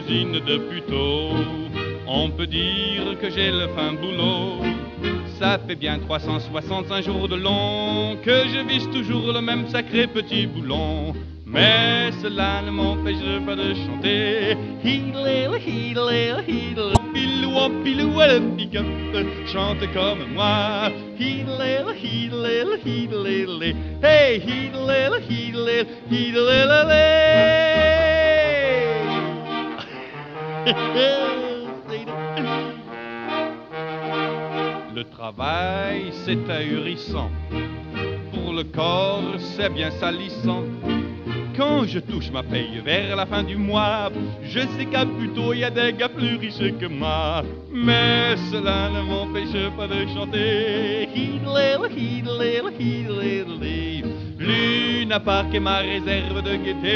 cuisine de puteau. On peut dire que j'ai le fin boulot. Ça fait bien 365 jours de long que je vise toujours le même sacré petit boulon. Mais cela ne m'empêche pas de chanter. Hidle, hidle, hidle, pilou, pilou, pick-up, chante comme moi. Hidle, hidle, hidle, hey, hidle, hidle, hidle, Le travail, c'est ahurissant. Pour le corps, c'est bien salissant. Quand je touche ma paye vers la fin du mois, je sais qu'à plutôt il y a des gars plus riches que moi. Mais cela ne m'empêche pas de chanter. Hidle, hidle, hidle, Luna Park est ma réserve de gaieté.